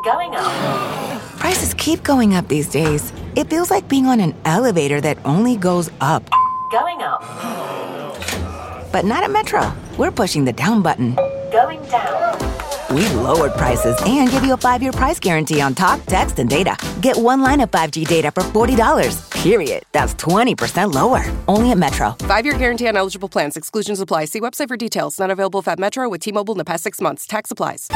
Going up. Prices keep going up these days. It feels like being on an elevator that only goes up. Going up. But not at Metro. We're pushing the down button. Going down. We've lowered prices and give you a 5-year price guarantee on talk, text, and data. Get one line of 5G data for $40, period. That's 20% lower. Only at Metro. 5-year guarantee on eligible plans. Exclusions apply. See website for details. Not available at Metro with T-Mobile in the past 6 months. Tax applies.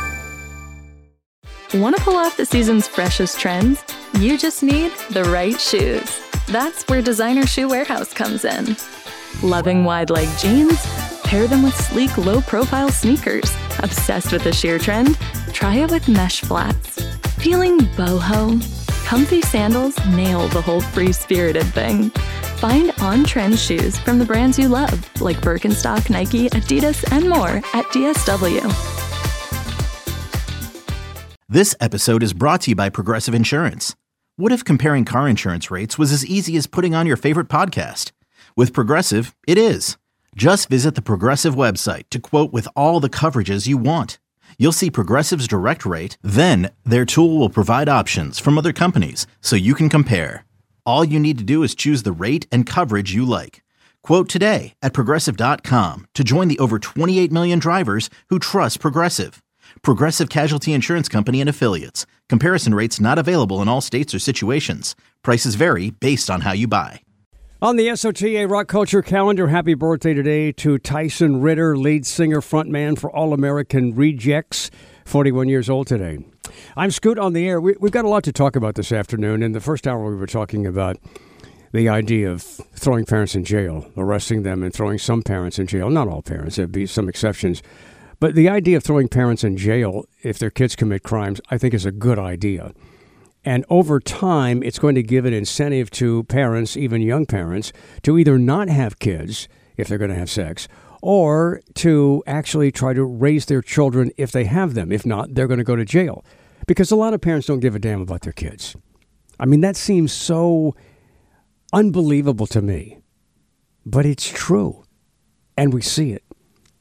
Want to pull off the season's freshest trends? You just need the right shoes. That's where Designer Shoe Warehouse comes in. Loving wide-leg jeans? Pair them with sleek, low-profile sneakers. Obsessed with the sheer trend? Try it with mesh flats. Feeling boho? Comfy sandals nail the whole free-spirited thing. Find on-trend shoes from the brands you love, like Birkenstock, Nike, Adidas, and more at DSW. This episode is brought to you by Progressive Insurance. What if comparing car insurance rates was as easy as putting on your favorite podcast? With Progressive, it is. Just visit the Progressive website to quote with all the coverages you want. You'll see Progressive's direct rate, then their tool will provide options from other companies so you can compare. All you need to do is choose the rate and coverage you like. Quote today at Progressive.com to join the over 28 million drivers who trust Progressive. Progressive Casualty Insurance Company and Affiliates. Comparison rates not available in all states or situations. Prices vary based on how you buy. On the SOTA Rock Culture calendar, happy birthday today to Tyson Ritter, lead singer, frontman for All American Rejects, 41 years old today. I'm Scoot on the air. We've got a lot to talk about this afternoon. In the first hour, we were talking about the idea of throwing parents in jail, arresting them and throwing some parents in jail. Not all parents, there'd be some exceptions. But the idea of throwing parents in jail if their kids commit crimes, I think is a good idea. And over time, it's going to give an incentive to parents, even young parents, to either not have kids if they're going to have sex, or to actually try to raise their children if they have them. If not, they're going to go to jail. Because a lot of parents don't give a damn about their kids. I mean, that seems so unbelievable to me. But it's true. And we see it.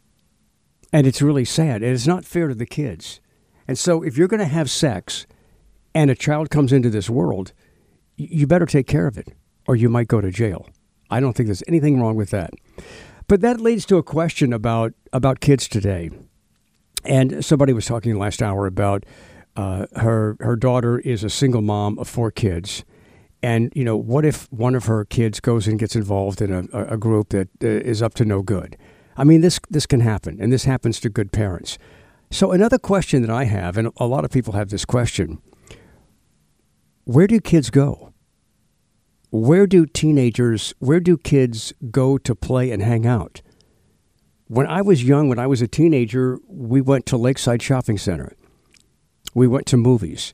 And it's really sad. And it's not fair to the kids. And so if you're going to have sex and a child comes into this world, you better take care of it or you might go to jail. I don't think there's anything wrong with that. But that leads to a question about kids today. And somebody was talking last hour about her daughter is a single mom of 4 kids. And, you know, what if one of her kids goes and gets involved in a group that is up to no good? I mean, this can happen, and this happens to good parents. So another question that I have, and a lot of people have this question, where do kids go? Where do kids go to play and hang out? When I was young, when I was a teenager, we went to Lakeside Shopping Center. We went to movies.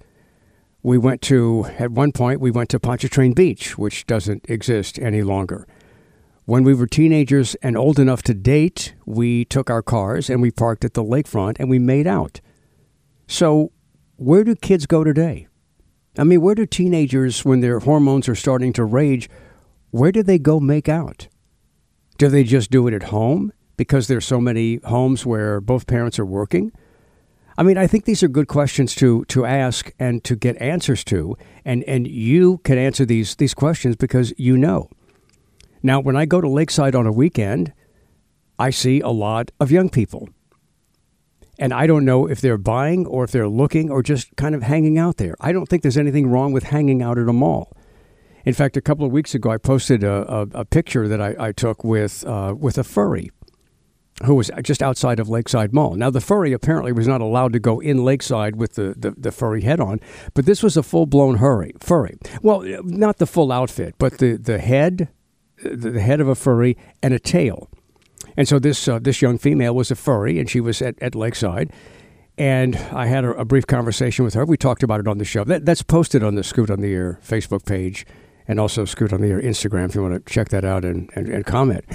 At one point, we went to Pontchartrain Beach, which doesn't exist any longer. When we were teenagers and old enough to date, we took our cars and we parked at the lakefront and we made out. So where do kids go today? I mean, where do teenagers, when their hormones are starting to rage, where do they go make out? Do they just do it at home because there's so many homes where both parents are working? I mean, I think these are good questions to ask and to get answers to. And you can answer these questions because you know. Now, when I go to Lakeside on a weekend, I see a lot of young people. And I don't know if they're buying or if they're looking or just kind of hanging out there. I don't think there's anything wrong with hanging out at a mall. In fact, a couple of weeks ago, I posted a picture that I took with a furry who was just outside of Lakeside Mall. Now, the furry apparently was not allowed to go in Lakeside with the furry head on, but this was a full-blown furry. Well, not the full outfit, but the head of a furry and a tail. And so this young female was a furry, and she was at Lakeside. And I had a brief conversation with her. We talked about it on the show. That's posted on the Scoot on the Air Facebook page and also Scoot on the Air Instagram if you want to check that out and comment.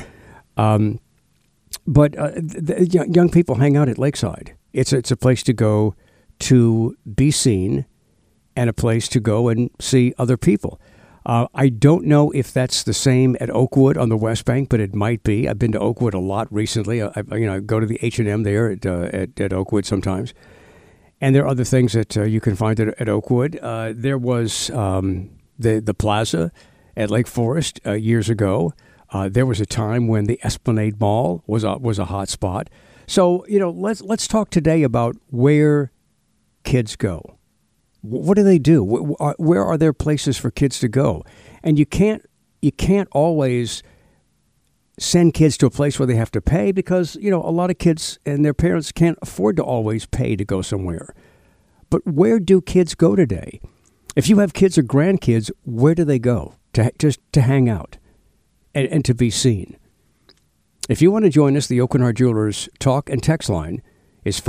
But young people hang out at Lakeside. It's a place to go to be seen and a place to go and see other people. I don't know if that's the same at Oakwood on the West Bank, but it might be. I've been to Oakwood a lot recently. I go to the H&M there at Oakwood sometimes. And there are other things that you can find at Oakwood. There was the plaza at Lake Forest years ago. There was a time when the Esplanade Mall was a hot spot. So, let's talk today about where kids go. What do they do? Where are there places for kids to go? And you can't always send kids to a place where they have to pay because, a lot of kids and their parents can't afford to always pay to go somewhere. But where do kids go today? If you have kids or grandkids, where do they go to hang out and to be seen? If you want to join us, the Oakenhart Jewelers talk and text line is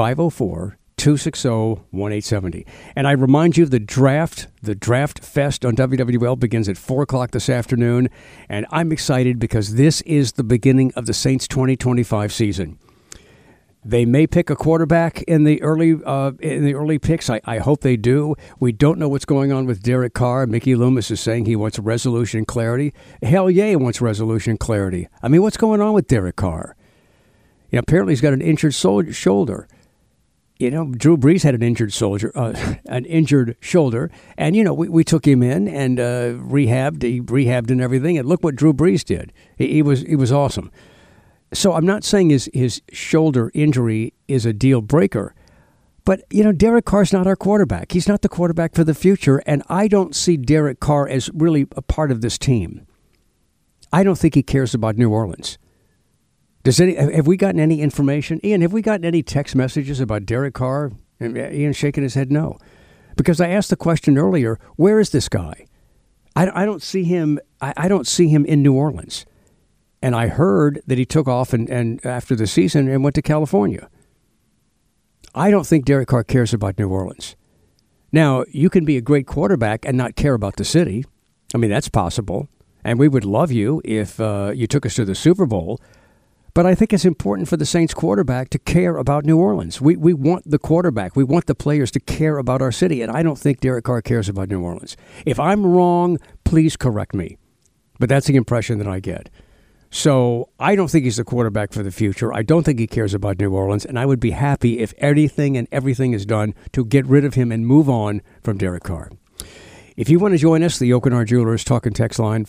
504-260-1870. And I remind you, the draft fest on WWL begins at 4 o'clock this afternoon. And I'm excited because this is the beginning of the Saints 2025 season. They may pick a quarterback in the early picks. I hope they do. We don't know what's going on with Derek Carr. Mickey Loomis is saying he wants resolution and clarity. Hell yeah, he wants resolution and clarity. I mean, what's going on with Derek Carr? Apparently he's got an injured shoulder. Drew Brees had an injured shoulder, and we took him in and rehabbed. He rehabbed and everything, and look what Drew Brees did. He was awesome. So I'm not saying his shoulder injury is a deal breaker, but Derek Carr's not our quarterback. He's not the quarterback for the future, and I don't see Derek Carr as really a part of this team. I don't think he cares about New Orleans. Have we gotten any information? Ian, have we gotten any text messages about Derek Carr? And Ian shaking his head no. Because I asked the question earlier, where is this guy? I don't see him. I don't see him in New Orleans. And I heard that he took off and after the season and went to California. I don't think Derek Carr cares about New Orleans. Now, you can be a great quarterback and not care about the city. I mean, that's possible. And we would love you if you took us to the Super Bowl. But I think it's important for the Saints quarterback to care about New Orleans. We want the quarterback. We want the players to care about our city. And I don't think Derek Carr cares about New Orleans. If I'm wrong, please correct me. But that's the impression that I get. So I don't think he's the quarterback for the future. I don't think he cares about New Orleans. And I would be happy if anything and everything is done to get rid of him and move on from Derek Carr. If you want to join us, the Oakenhart Jewelers talk and text line,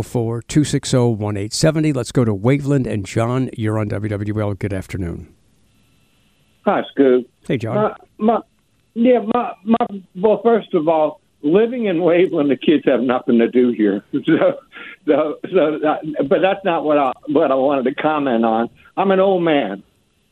504-260-1870. Let's go to Waveland. And John, you're on WWL. Good afternoon. Hi, Scoop. Hey, John. Well, first of all, living in Waveland, the kids have nothing to do here. But that's not what I wanted to comment on. I'm an old man.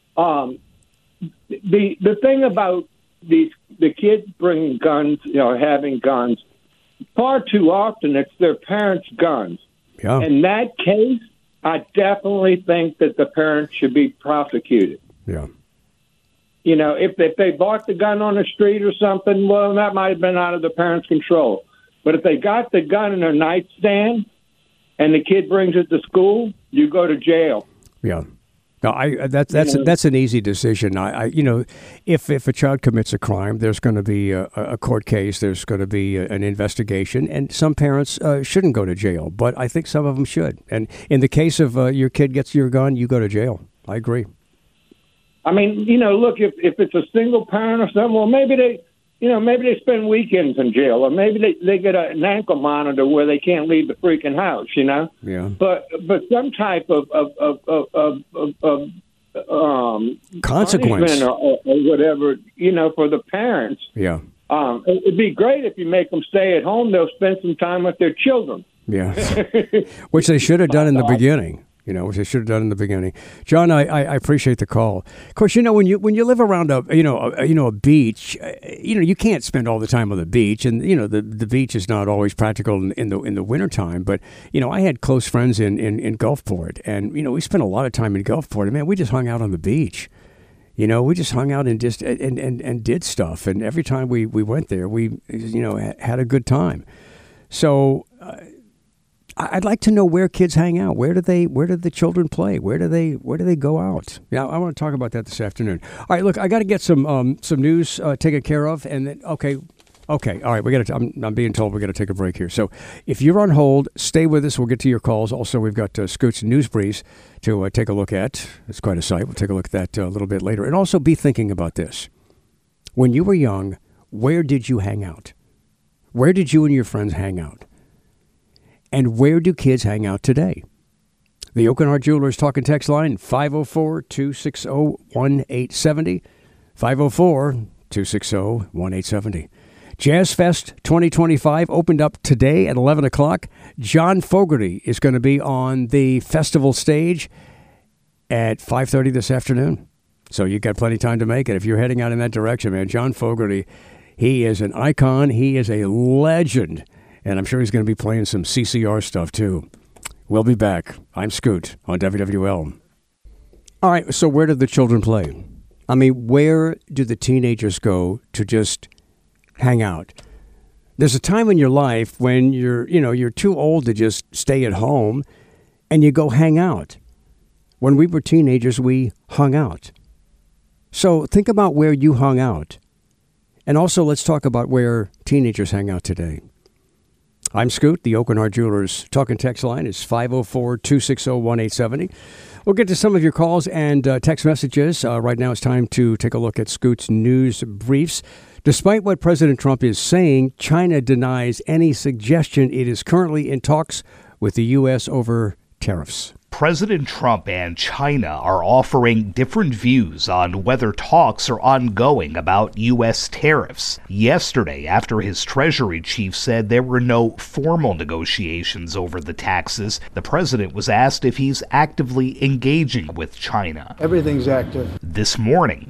The thing about the kids bringing guns, having guns, far too often it's their parents' guns. Yeah. In that case, I definitely think that the parents should be prosecuted. Yeah. If they bought the gun on the street or something, well, that might have been out of the parents' control. But if they got the gun in their nightstand and the kid brings it to school, you go to jail. Yeah. No, that's an easy decision. If a child commits a crime, there's going to be a court case. There's going to be an investigation, and some parents shouldn't go to jail, but I think some of them should. And in the case of your kid gets your gun, you go to jail. I agree. I mean, look, if it's a single parent or something, well, maybe they spend weekends in jail, or maybe they get an ankle monitor where they can't leave the freaking house, Yeah. But some type of consequence or whatever, for the parents. Yeah. It'd be great if you make them stay at home. They'll spend some time with their children. Yeah. Which they should have done in the beginning. Which they should have done in the beginning. John, I appreciate the call. Of course, when you live around a beach, you can't spend all the time on the beach, and the beach is not always practical in the wintertime. But I had close friends in Gulfport, and we spent a lot of time in Gulfport. And man, we just hung out on the beach. We just hung out and just and did stuff. And every time we went there, we had a good time. So. I'd like to know where kids hang out. Where do the children play? Where do they go out? Yeah, I want to talk about that this afternoon. All right, look, I got to get some news taken care of, and then okay. All right, I'm being told we got to take a break here. So if you're on hold, stay with us. We'll get to your calls. Also, we've got Scoot's News Breeze to take a look at. It's quite a sight. We'll take a look at that a little bit later, and also be thinking about this. when you were young, where did you hang out? Where did you and your friends hang out? And where do kids hang out today? The Oakenhart Jewelers Talk and Text line, 504-260-1870, 504-260-1870. Jazz Fest 2025 opened up today at 11 o'clock. John Fogerty is going to be on the festival stage at 5:30 this afternoon. So you got plenty of time to make it. If you're heading out in that direction, man, John Fogerty, he is an icon. He is a legend. And I'm sure he's going to be playing some CCR stuff, too. We'll be back. I'm Scoot on WWL. All right, so where do the children play? I mean, where do the teenagers go to just hang out? There's a time in your life when you're too old to just stay at home, and you go hang out. When we were teenagers, we hung out. So think about where you hung out. And also, let's talk about where teenagers hang out today. I'm Scoot. The Oakenhart Jewelers Talk and Text line is 504-260-1870. We'll get to some of your calls and text messages. Right now it's time to take a look at Scoot's news briefs. Despite what President Trump is saying, China denies any suggestion it is currently in talks with the U.S. over tariffs. President Trump and China are offering different views on whether talks are ongoing about U.S. tariffs. Yesterday, after his Treasury chief said there were no formal negotiations over the taxes, the president was asked if he's actively engaging with China. Everything's active. This morning,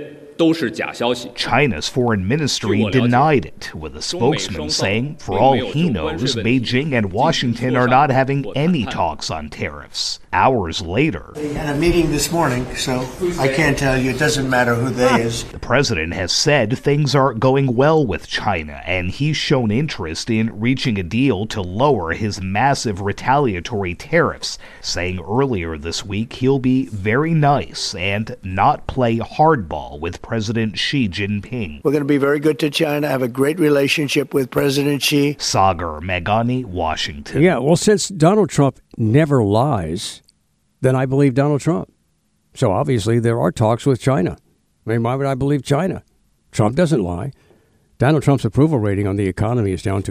China's foreign ministry denied it, with a spokesman saying, for all he knows, Beijing and Washington are not having any talks on tariffs. Hours later, They had a meeting this morning, so I can't tell you. It doesn't matter who they is. the president has said things are going well with China, and he's shown interest in reaching a deal to lower his massive retaliatory tariffs, saying earlier this week he'll be very nice and not play hardball with President Xi Jinping. We're going to be very good to China, have a great relationship with President Xi. Sagar Meghani, Washington. Yeah, well, since Donald Trump never lies, then I believe Donald Trump. So obviously there are talks with China. I mean, why would I believe China? Trump doesn't lie. Donald Trump's approval rating on the economy is down to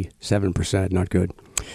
37%. Not good.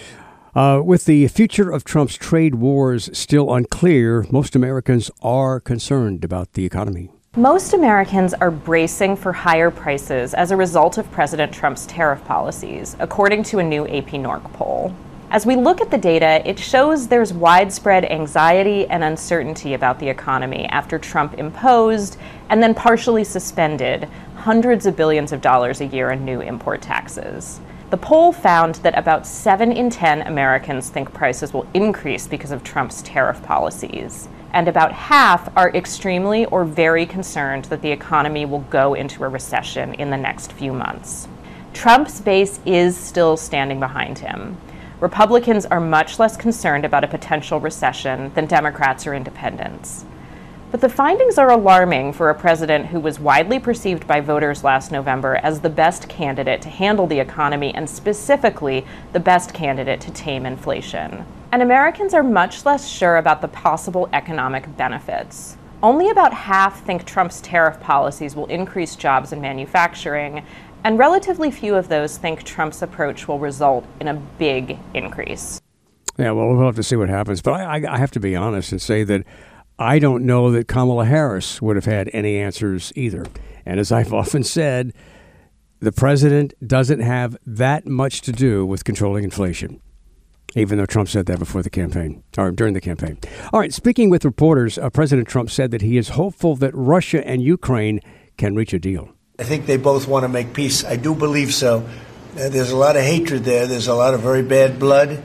With the future of Trump's trade wars still unclear, most Americans are concerned about the economy. Most Americans are bracing for higher prices as a result of President Trump's tariff policies, according to a new AP NORC poll. As we look at the data, it shows there's widespread anxiety and uncertainty about the economy after Trump imposed and then partially suspended hundreds of billions of dollars a year in new import taxes. The poll found that about 7 in 10 Americans think prices will increase because of Trump's tariff policies, and about half are extremely or very concerned that the economy will go into a recession in the next few months. Trump's base is still standing behind him. Republicans are much less concerned about a potential recession than Democrats or independents. But the findings are alarming for a president who was widely perceived by voters last November as the best candidate to handle the economy and specifically the best candidate to tame inflation. And Americans are much less sure about the possible economic benefits. Only about half think Trump's tariff policies will increase jobs and manufacturing, and relatively few of those think Trump's approach will result in a big increase. Yeah, well, we'll have to see what happens. But I have to be honest and say that I don't know that Kamala Harris would have had any answers either. And as I've often said, the president doesn't have that much to do with controlling inflation, even though Trump said that before the campaign, or during the campaign. All right, speaking with reporters, President Trump said that he is hopeful that Russia and Ukraine can reach a deal. I think they both want to make peace. I do believe so. There's a lot of hatred there. There's a lot of very bad blood,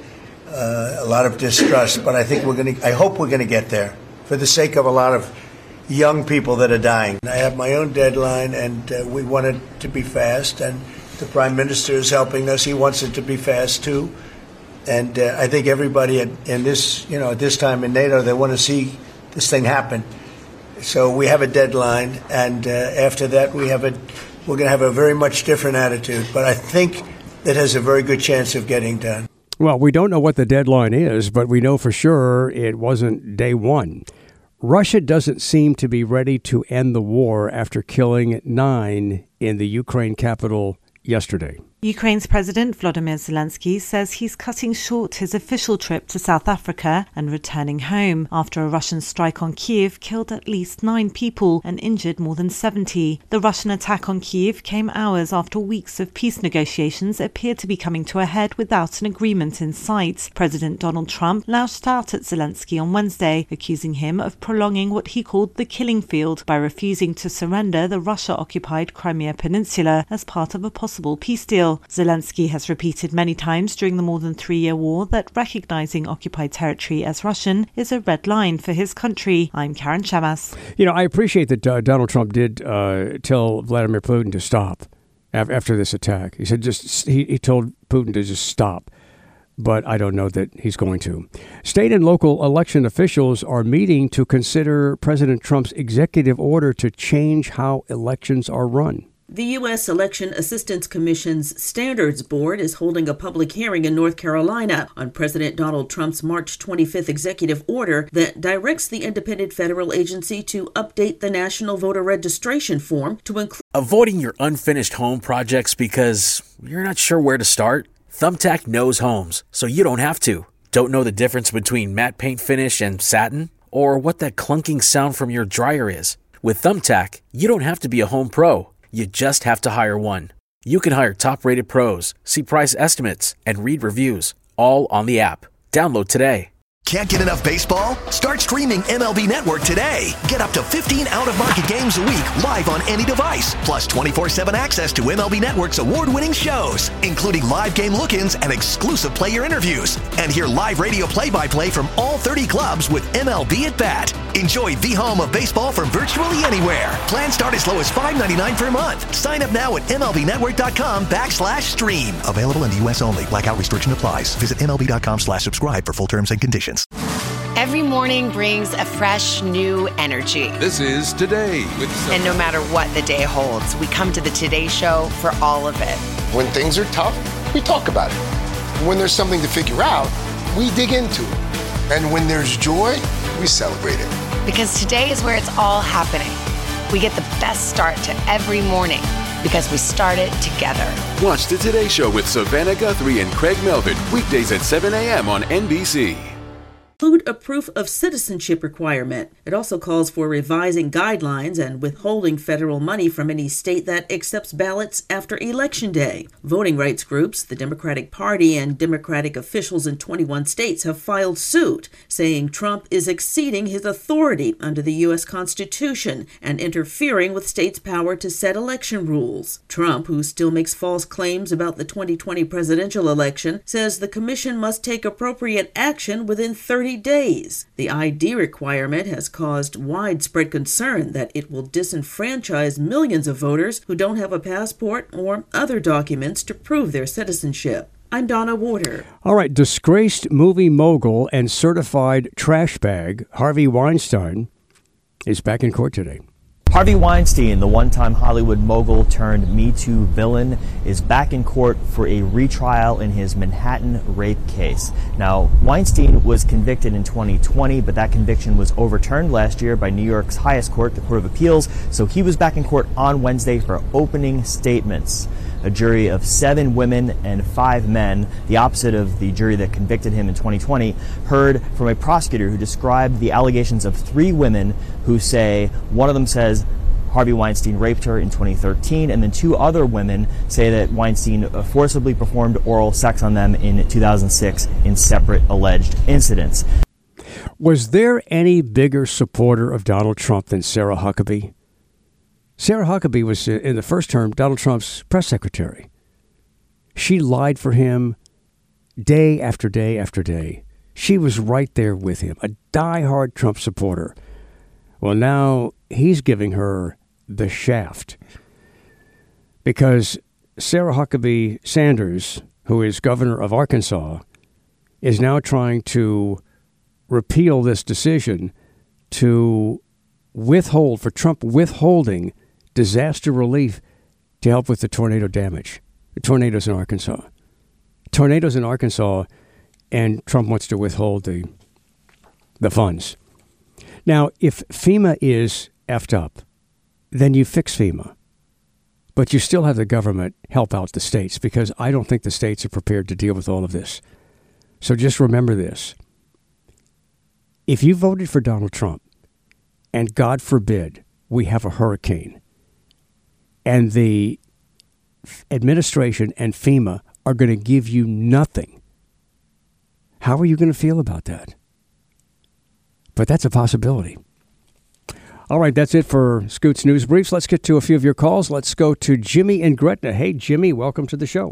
a lot of distrust. But I think I hope we're going to get there for the sake of a lot of young people that are dying. I have my own deadline, and we want it to be fast. And the Prime Minister is helping us. He wants it to be fast, too. And I think everybody at this time in NATO, they want to see this thing happen. So we have a deadline, and after that, we're going to have a very much different attitude. But I think it has a very good chance of getting done. Well, we don't know what the deadline is, but we know for sure it wasn't day one. Russia doesn't seem to be ready to end the war after killing 9 in the Ukraine capital yesterday. Ukraine's President Volodymyr Zelensky says he's cutting short his official trip to South Africa and returning home after a Russian strike on Kyiv killed at least 9 people and injured more than 70. The Russian attack on Kyiv came hours after weeks of peace negotiations appeared to be coming to a head without an agreement in sight. President Donald Trump lashed out at Zelensky on Wednesday, accusing him of prolonging what he called the killing field by refusing to surrender the Russia-occupied Crimea Peninsula as part of a possible peace deal. Zelensky has repeated many times during the more than 3-year war that recognizing occupied territory as Russian is a red line for his country. I'm Karen Chamas. You know, I appreciate that Donald Trump did tell Vladimir Putin to stop after this attack. He said he told Putin to just stop. But I don't know that he's going to. State and local election officials are meeting to consider President Trump's executive order to change how elections are run. The U.S. Election Assistance Commission's Standards Board is holding a public hearing in North Carolina on President Donald Trump's March 25th executive order that directs the independent federal agency to update the National Voter Registration Form to include avoiding your unfinished home projects because you're not sure where to start. Thumbtack knows homes, so you don't have to. Don't know the difference between matte paint finish and satin? Or what that clunking sound from your dryer is? With Thumbtack, you don't have to be a home pro. You just have to hire one. You can hire top-rated pros, see price estimates, and read reviews, all on the app. Download today. Can't get enough baseball? Start streaming MLB Network today. Get up to 15 out-of-market games a week live on any device. Plus 24/7 access to MLB Network's award-winning shows, including live game look-ins and exclusive player interviews. And hear live radio play-by-play from all 30 clubs with MLB at Bat. Enjoy the home of baseball from virtually anywhere. Plans start as low as $5.99 per month. Sign up now at MLBnetwork.com/stream. Available in the U.S. only. Blackout restriction applies. Visit MLB.com/subscribe for full terms and conditions. Every morning brings a fresh, new energy. This is Today with And no matter what the day holds, we come to the Today Show for all of it. When things are tough, we talk about it. When there's something to figure out, we dig into it. And when there's joy, we celebrate it. Because today is where it's all happening. We get the best start to every morning because we start it together. Watch the Today Show with Savannah Guthrie and Craig Melvin, weekdays at 7 a.m. on NBC. Include a proof of citizenship requirement. It also calls for revising guidelines and withholding federal money from any state that accepts ballots after Election Day. Voting rights groups, the Democratic Party, and Democratic officials in 21 states have filed suit, saying Trump is exceeding his authority under the U.S. Constitution and interfering with states' power to set election rules. Trump, who still makes false claims about the 2020 presidential election, says the commission must take appropriate action within 30 days. The ID requirement has caused widespread concern that it will disenfranchise millions of voters who don't have a passport or other documents to prove their citizenship. I'm Donna Warder. All right, disgraced movie mogul and certified trash bag Harvey Weinstein is back in court today. Harvey Weinstein, the one-time Hollywood mogul turned Me Too villain, is back in court for a retrial in his Manhattan rape case. Now, Weinstein was convicted in 2020, but that conviction was overturned last year by New York's highest court, the Court of Appeals, so he was back in court on Wednesday for opening statements. A jury of 7 women and 5 men, the opposite of the jury that convicted him in 2020, heard from a prosecutor who described the allegations of 3 women who say, one of them says Harvey Weinstein raped her in 2013, and then 2 other women say that Weinstein forcibly performed oral sex on them in 2006 in separate alleged incidents. Was there any bigger supporter of Donald Trump than Sarah Huckabee? Sarah Huckabee was, in the first term, Donald Trump's press secretary. She lied for him day after day after day. She was right there with him, a diehard Trump supporter. Well, now he's giving her the shaft because Sarah Huckabee Sanders, who is governor of Arkansas, is now trying to repeal this decision to withhold, for Trump withholding disaster relief to help with the tornado damage. The tornadoes in Arkansas. Tornadoes in Arkansas, and Trump wants to withhold the funds. Now, if FEMA is effed up, then you fix FEMA. But you still have the government help out the states, because I don't think the states are prepared to deal with all of this. So just remember this. If you voted for Donald Trump, and God forbid we have a hurricane, and the administration and FEMA are going to give you nothing, how are you going to feel about that? But that's a possibility. All right, that's it for Scoot's News Briefs. Let's get to a few of your calls. Let's go to Jimmy in Gretna. Hey, Jimmy, welcome to the show.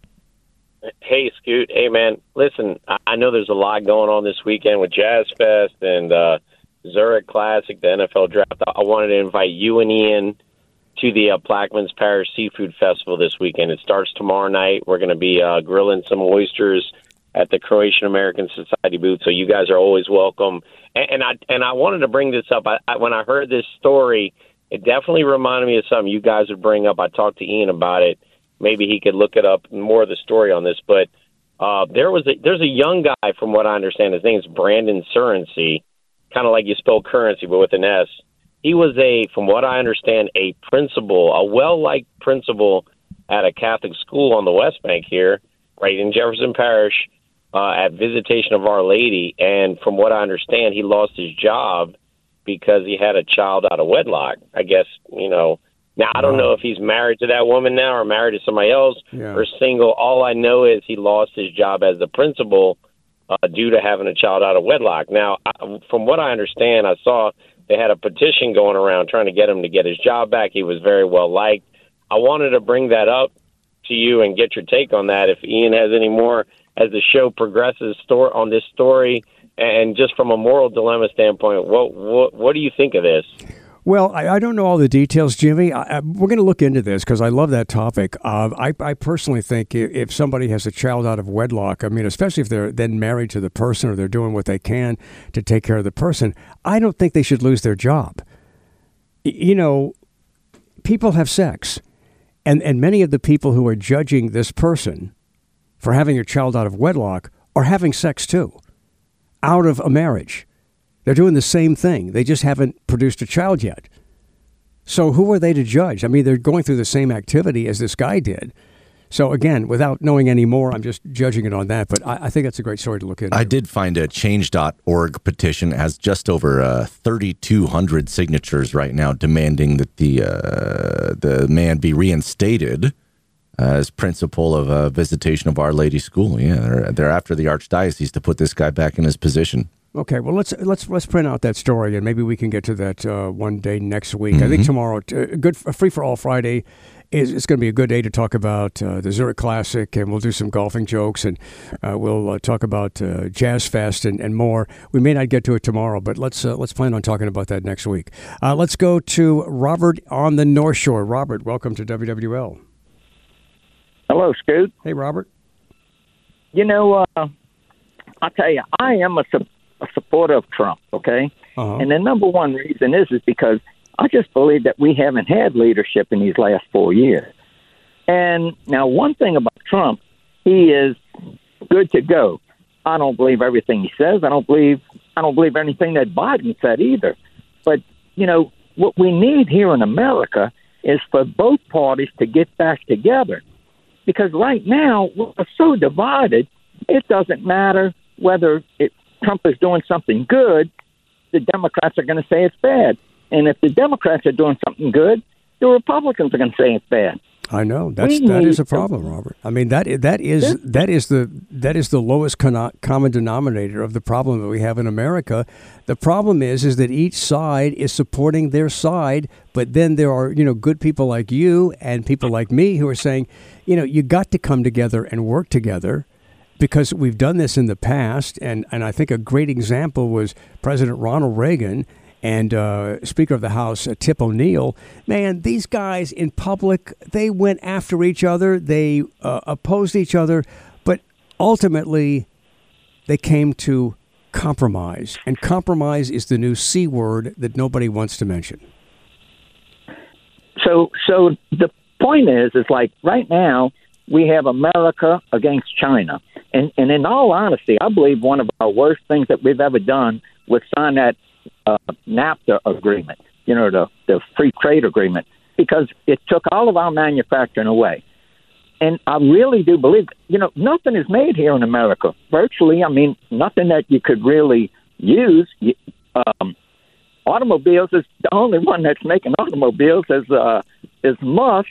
Hey, Scoot. Hey, man. Listen, I know there's a lot going on this weekend with Jazz Fest and Zurich Classic, the NFL Draft. I wanted to invite you and Ian to the Plaquemines Parish Seafood Festival this weekend. It starts tomorrow night. We're going to be grilling some oysters at the Croatian American Society booth, so you guys are always welcome. And I wanted to bring this up. When I heard this story, it definitely reminded me of something you guys would bring up. I talked to Ian about it. Maybe he could look it up, more of the story on this. But there's a young guy, from what I understand. His name's Brandon Currency, kind of like you spell currency, but with an S. He was from what I understand, a principal, a well-liked principal at a Catholic school on the West Bank here, right in Jefferson Parish, at Visitation of Our Lady. And from what I understand, he lost his job because he had a child out of wedlock. I guess, now I don't know if he's married to that woman now or married to somebody else or single. All I know is he lost his job as the principal due to having a child out of wedlock. Now, from what I understand, I saw they had a petition going around trying to get him to get his job back. He was very well liked. I wanted to bring that up to you and get your take on that. If Ian has any more as the show progresses on this story, and just from a moral dilemma standpoint, what do you think of this? Well, I don't know all the details, Jimmy. We're going to look into this because I love that topic. I personally think if somebody has a child out of wedlock, I mean, especially if they're then married to the person or they're doing what they can to take care of the person, I don't think they should lose their job. People have sex, and many of the people who are judging this person for having a child out of wedlock are having sex too, out of a marriage. They're doing the same thing. They just haven't produced a child yet. So who are they to judge? I mean, they're going through the same activity as this guy did. So again, without knowing any more, I'm just judging it on that. But I think that's a great story to look into. I did find a change.org petition has just over 3,200 signatures right now demanding that the man be reinstated as principal of Visitation of Our Lady School. Yeah, they're after the Archdiocese to put this guy back in his position. Okay, well let's print out that story and maybe we can get to that one day next week. I think tomorrow, Free for All Friday, it's going to be a good day to talk about the Zurich Classic, and we'll do some golfing jokes, and we'll talk about Jazz Fest and more. We may not get to it tomorrow, but let's plan on talking about that next week. Let's go to Robert on the North Shore. Robert, welcome to WWL. Hello, Scoot. Hey, Robert. I'll tell you, I am a supporter of Trump, okay? Uh-huh. And the number one reason is because I just believe that we haven't had leadership in these last 4 years. And now one thing about Trump, he is good to go. I don't believe everything he says. I don't believe anything that Biden said either. But, what we need here in America is for both parties to get back together. Because right now, we're so divided, it doesn't matter whether Trump is doing something good, the Democrats are going to say it's bad. And if the Democrats are doing something good, the Republicans are going to say it's bad. I know that is a problem, Robert. I mean that is the lowest common denominator of the problem that we have in America. The problem is that each side is supporting their side, but then there are good people like you and people like me who are saying, you got to come together and work together. Because we've done this in the past, and I think a great example was President Ronald Reagan and Speaker of the House Tip O'Neill. Man, these guys in public, they went after each other, they opposed each other, but ultimately they came to compromise. And compromise is the new C word that nobody wants to mention. So the point is like right now, we have America against China. And in all honesty, I believe one of our worst things that we've ever done was sign that NAFTA agreement, the free trade agreement, because it took all of our manufacturing away. And I really do believe, nothing is made here in America. Virtually, nothing that you could really use. Automobiles is the only one that's making automobiles is Musk,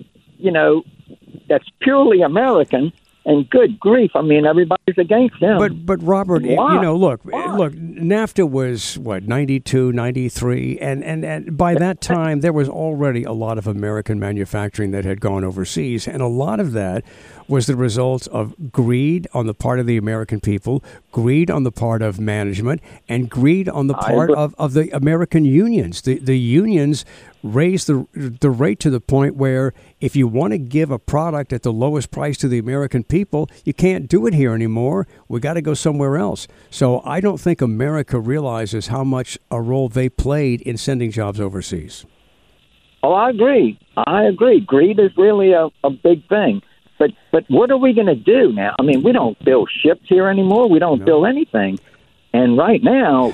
that's purely American. And good grief, everybody's against him. But Robert, look, NAFTA was, 92, 93, and by that time, there was already a lot of American manufacturing that had gone overseas, and a lot of that was the result of greed on the part of the American people, greed on the part of management, and greed on the part of the American unions. The unions raised the rate to the point where if you want to give a product at the lowest price to the American people, you can't do it here anymore. We got to go somewhere else. So I don't think America realizes how much a role they played in sending jobs overseas. Oh, I agree. Greed is really a big thing. But what are we going to do now? We don't build ships here anymore. We don't build anything. And right now,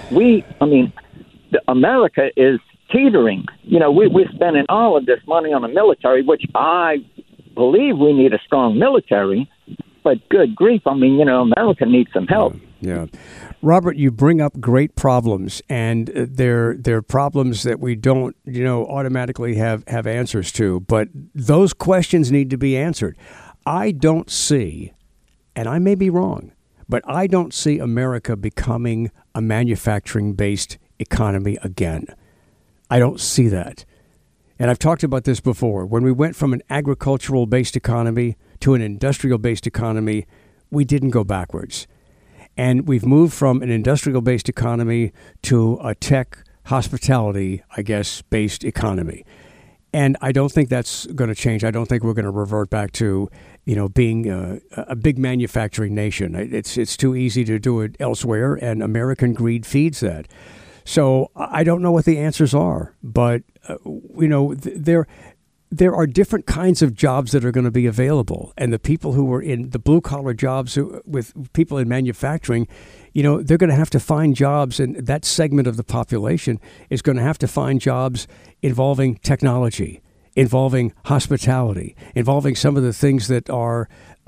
America is teetering. We're spending all of this money on the military, which I believe we need a strong military. But good grief, America needs some help. Yeah. Robert, you bring up great problems, and they're problems that we don't, automatically have answers to. But those questions need to be answered. I don't see, and I may be wrong, but I don't see America becoming a manufacturing-based economy again. I don't see that. And I've talked about this before. When we went from an agricultural-based economy to an industrial-based economy, we didn't go backwards. And we've moved from an industrial-based economy to a tech, hospitality, based economy. And I don't think that's going to change. I don't think we're going to revert back to, being a big manufacturing nation. It's too easy to do it elsewhere, and American greed feeds that. So I don't know what the answers are, but there are different kinds of jobs that are going to be available, and the people who are in the blue collar jobs with people in manufacturing, they're going to have to find jobs, and that segment of the population is going to have to find jobs involving technology, involving hospitality, involving some of the things that are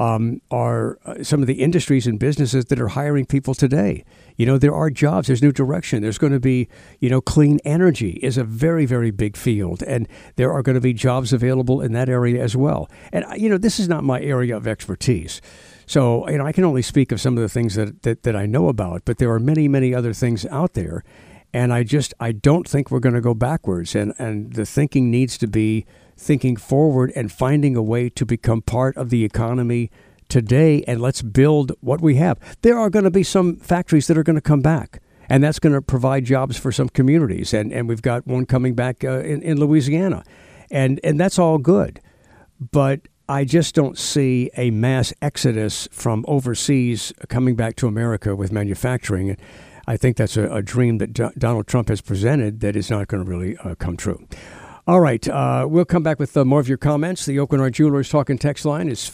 some of the industries and businesses that are hiring people today. There are jobs. There's new direction. There's going to be, clean energy is a very, very big field. And there are going to be jobs available in that area as well. And, this is not my area of expertise. So, I can only speak of some of the things that I know about. But there are many, many other things out there. And I don't think we're going to go backwards. And the thinking needs to be thinking forward and finding a way to become part of the economy today, and let's build what we have. There are going to be some factories that are going to come back, and that's going to provide jobs for some communities. And we've got one coming back in Louisiana, and that's all good. But I just don't see a mass exodus from overseas coming back to America with manufacturing. I think that's a dream that Donald Trump has presented that is not going to really come true. All right. We'll come back with more of your comments. The Oakenard Jewelers Talking Text line is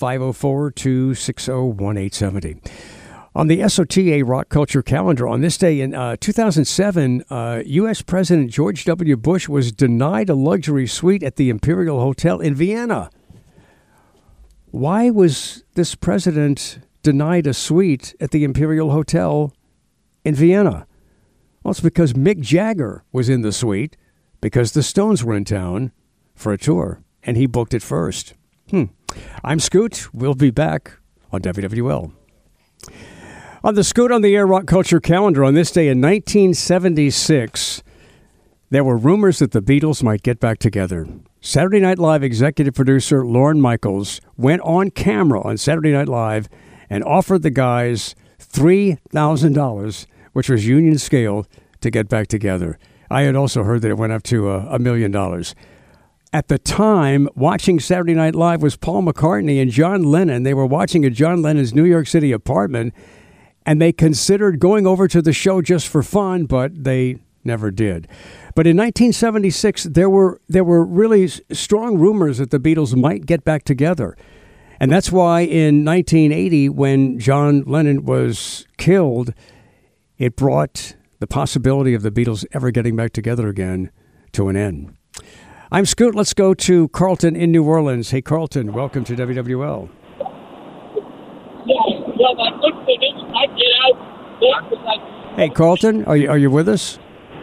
504-260-1870. On the SOTA Rock Culture Calendar, on this day in 2007, U.S. President George W. Bush was denied a luxury suite at the Imperial Hotel in Vienna. Why was this president denied a suite at the Imperial Hotel in Vienna? Well, it's because Mick Jagger was in the suite, because the Stones were in town for a tour, and he booked it first. I'm Scoot. We'll be back on WWL. On the Scoot on the Air Rock Culture Calendar, on this day in 1976, there were rumors that the Beatles might get back together. Saturday Night Live executive producer Lorne Michaels went on camera on Saturday Night Live and offered the guys $3,000, which was union scale, to get back together. I had also heard that it went up to $1 million. At the time, watching Saturday Night Live was Paul McCartney and John Lennon. They were watching at John Lennon's New York City apartment, and they considered going over to the show just for fun, but they never did. But in 1976, there were really strong rumors that the Beatles might get back together. And that's why in 1980, when John Lennon was killed, it brought the possibility of the Beatles ever getting back together again to an end. I'm Scoot. Let's go to Carlton in New Orleans. Hey, Carlton, welcome to WWL. Hey, Carlton, are you with us?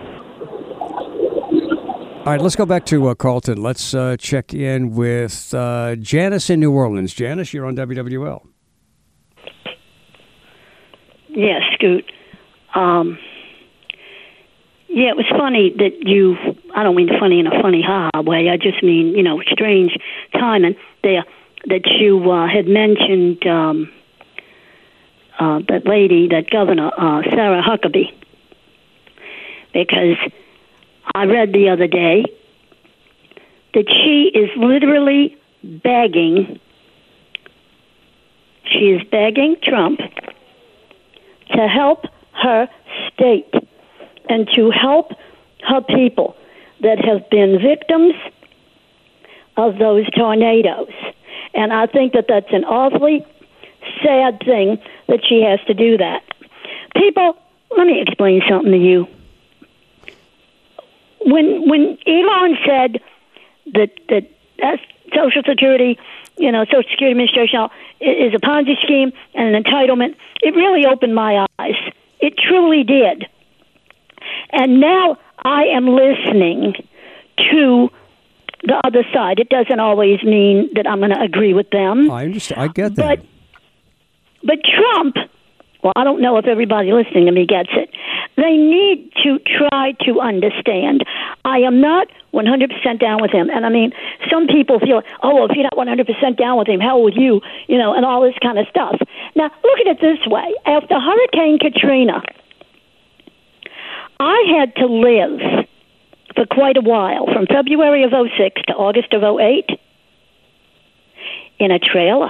All right, let's go back to Carlton. Let's check in with Janice in New Orleans. Janice, you're on WWL. Yes, Scoot. Yeah, it was funny that I don't mean funny in a funny way, I just mean, strange timing there, that you had mentioned that lady, that governor, Sarah Huckabee, because I read the other day that she is literally begging Trump to help her state and to help her people that have been victims of those tornadoes. And I think that that's an awfully sad thing that she has to do that. People, let me explain something to you. When Elon said that Social Security, Social Security Administration is a Ponzi scheme and an entitlement, it really opened my eyes. It truly did. And now I am listening to the other side. It doesn't always mean that I'm going to agree with them. I understand. I get that. But Trump, well, I don't know if everybody listening to me gets it. They need to try to understand. I am not 100% down with him. And I mean, some people feel, if you're not 100% down with him, hell with you, and all this kind of stuff. Now, look at it this way. After Hurricane Katrina, I had to live for quite a while, from February of 2006 to August of 2008, in a trailer.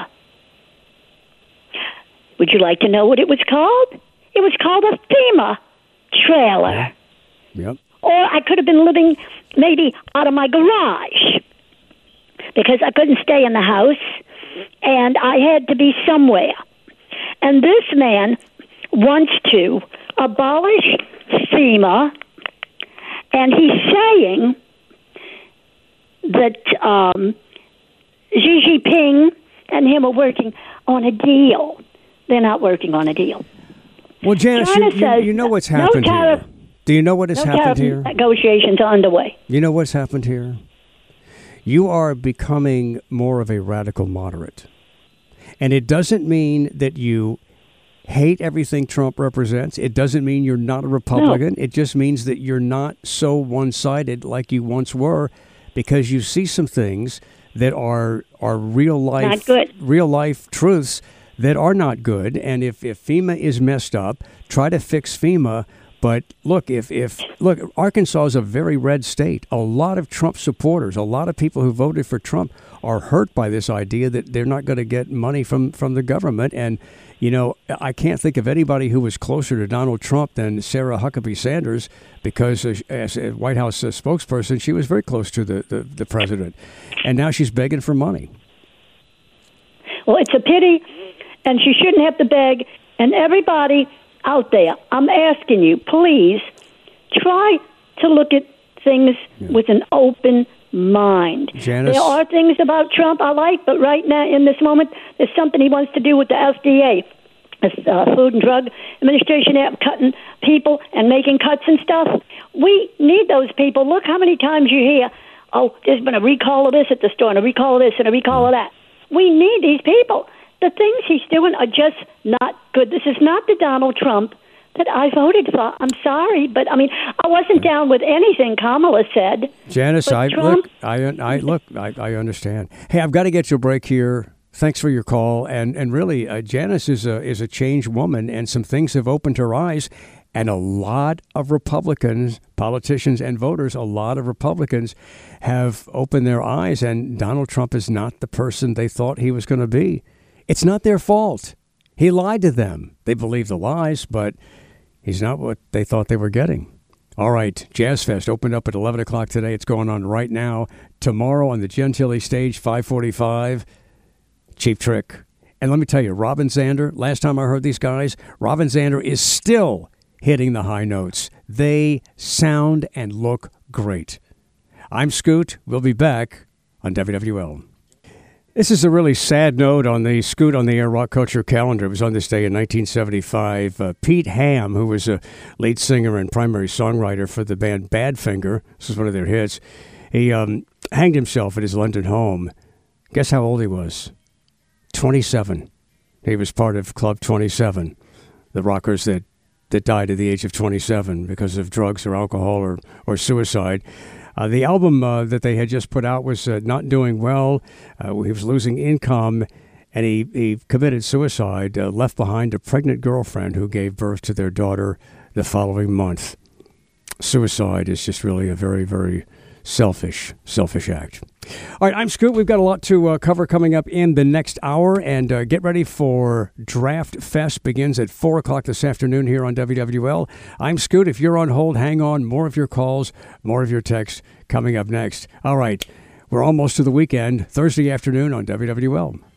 Would you like to know what it was called? It was called a FEMA trailer. Yep. Or I could have been living maybe out of my garage because I couldn't stay in the house and I had to be somewhere. And this man wants to abolish FEMA, and he's saying that Xi Jinping and him are working on a deal. They're not working on a deal. Well, Janice, you know what's happened here. Do you know what has happened here? Negotiations are underway. You know what's happened here? You are becoming more of a radical moderate. And it doesn't mean that you hate everything Trump represents. It doesn't mean you're not a Republican. No. It just means that you're not so one-sided like you once were, because you see some things that are real life truths that are not good. And if FEMA is messed up, try to fix FEMA. But look, look, Arkansas is a very red state. A lot of Trump supporters, a lot of people who voted for Trump are hurt by this idea that they're not going to get money from the government. And, I can't think of anybody who was closer to Donald Trump than Sarah Huckabee Sanders, because as a White House spokesperson, she was very close to the president. And now she's begging for money. Well, it's a pity, and she shouldn't have to beg. And everybody out there, I'm asking you, please try to look at things with an open mind. Janice? There are things about Trump I like, but right now, in this moment, there's something he wants to do with the FDA, the Food and Drug Administration, cutting people and making cuts and stuff. We need those people. Look how many times you hear, there's been a recall of this at the store and a recall of this and a recall of that. We need these people. The things he's doing are just not good. This is not the Donald Trump that I voted for. I'm sorry, but I mean, I wasn't down with anything Kamala said. Janice, I understand. Hey, I've got to get you a break here. Thanks for your call. And really, Janice is a changed woman, and some things have opened her eyes. And a lot of Republicans, politicians and voters, a lot of Republicans have opened their eyes, and Donald Trump is not the person they thought he was going to be. It's not their fault. He lied to them. They believe the lies, but he's not what they thought they were getting. All right, Jazz Fest opened up at 11 o'clock today. It's going on right now. Tomorrow on the Gentilly stage, 5:45, Cheap Trick. And let me tell you, Robin Zander, last time I heard these guys, Robin Zander is still hitting the high notes. They sound and look great. I'm Scoot. We'll be back on WWL. This is a really sad note on the Scoot on the Air Rock Culture calendar. It was on this day in 1975. Pete Ham, who was a lead singer and primary songwriter for the band Badfinger, this is one of their hits, he hanged himself at his London home. Guess how old he was? 27. He was part of Club 27, the rockers that died at the age of 27 because of drugs or alcohol or suicide. The album that they had just put out was not doing well. He was losing income, and he committed suicide, left behind a pregnant girlfriend who gave birth to their daughter the following month. Suicide is just really a very, very selfish act. All right, I'm Scoot. We've got a lot to cover coming up in the next hour, and get ready for Draft Fest. Begins at 4 o'clock this afternoon here on WWL. I'm Scoot. If you're on hold, hang on. More of your calls, more of your texts coming up next. All right, we're almost to the weekend, Thursday afternoon on WWL.